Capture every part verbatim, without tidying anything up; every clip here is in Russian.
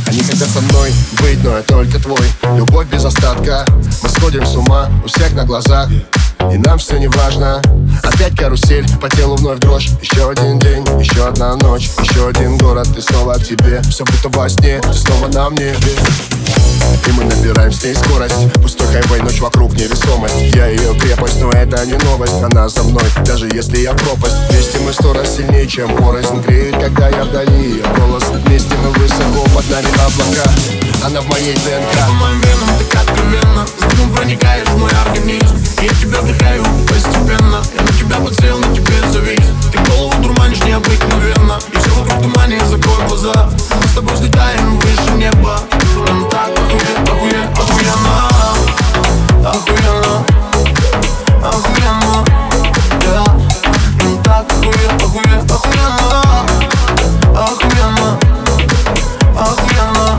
Они хотят со мной быть, но я только твой. Любовь без остатка, мы сходим с ума у всех на глазах, и нам все не важно. Опять карусель, по телу вновь дрожь. Еще один день, еще одна ночь, еще один город, и снова к тебе. Все будто во сне, ты снова на мне. И мы набираем с ней скорость. Пустой хайвей, ночь вокруг невесомость. Я ее крепость, но это не новость. Она за мной, даже если я пропасть. Вместе мы сто раз сильнее, чем порознь. Греет, когда я вдали ее голос. Вместе мы высоко, под нами облака. Она в моей ДНК. По моим венам так откровенно, с дымом проникаешь в мой организм. И я тебя вдыхаю постепенно. Я на тебя подсел, на тебе завис. Ты голову дурманишь необыкновенно. И все вокруг тумане, закрой глаза. Мы с тобой взлетаем выше неба. Нам так охуенно, охуенно, охуенно, охуенно, охуенно, yeah. Нам так охуенно, охуенно, охуенно, охуенно, охуенно.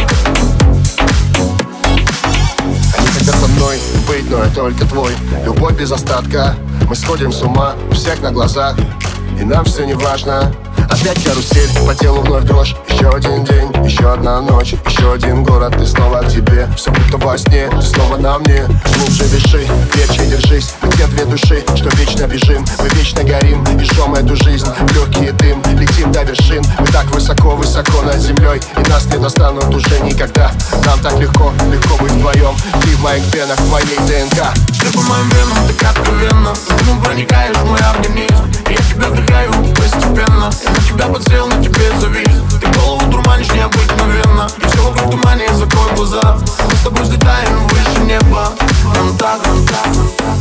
Они хотят со мной быть, но я только твой. Любовь без остатка, мы сходим с ума у всех на глазах, и нам все не важно. Опять карусель, по телу вновь дрожь. Еще один день, еще одна ночь, еще один город, и снова к тебе. Все будто во сне, ты снова на мне. Глубже дыши, крепче держись. Мы те две души, что вечно бежим. Мы вечно горим и жжем эту жизнь. В легкий дым, летим до вершин. Мы так высоко, высоко над землей, и нас не достанут уже никогда. Нам так легко, легко быть вдвоем. Ты в моих венах, в моей ДНК. Ты по моим венам так откровенно, с дымом проникаешь в мой организм. И я тебя вдыхаю постепенно. Я на тебя подсел, на тебе завис. Ты голову дурманишь необыкновенно. И все вокруг тумане, закрой глаза. Мы с тобой взлетаем выше неба. Нам так, нам так, нам так.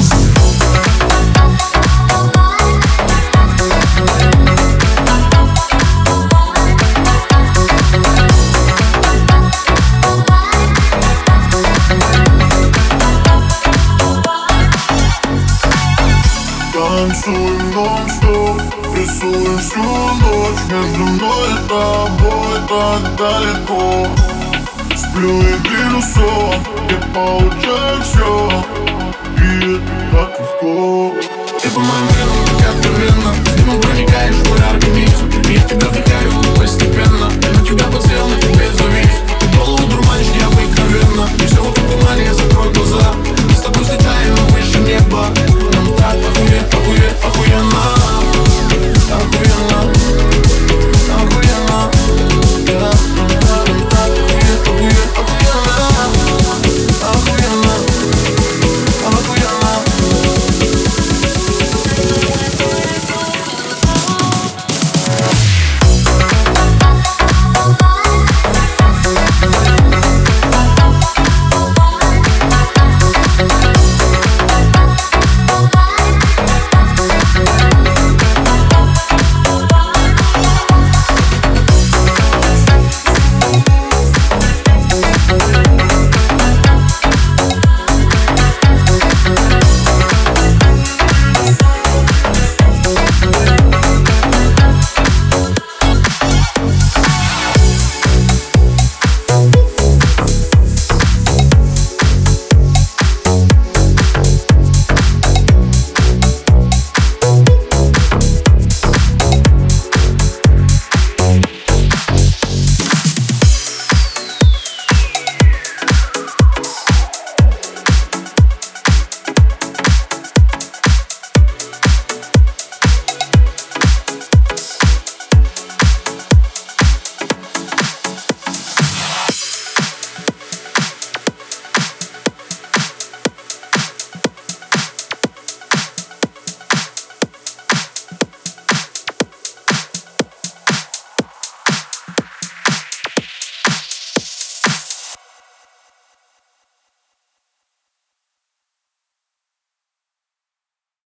Танцуем нон-стоп, рисуем всю ночь. Между мной и тобой так далеко. Сплю и вижу сон, я получаю все, и это так легко. Ты по моим венам так откровенно, с дымом проникаешь в мой организм.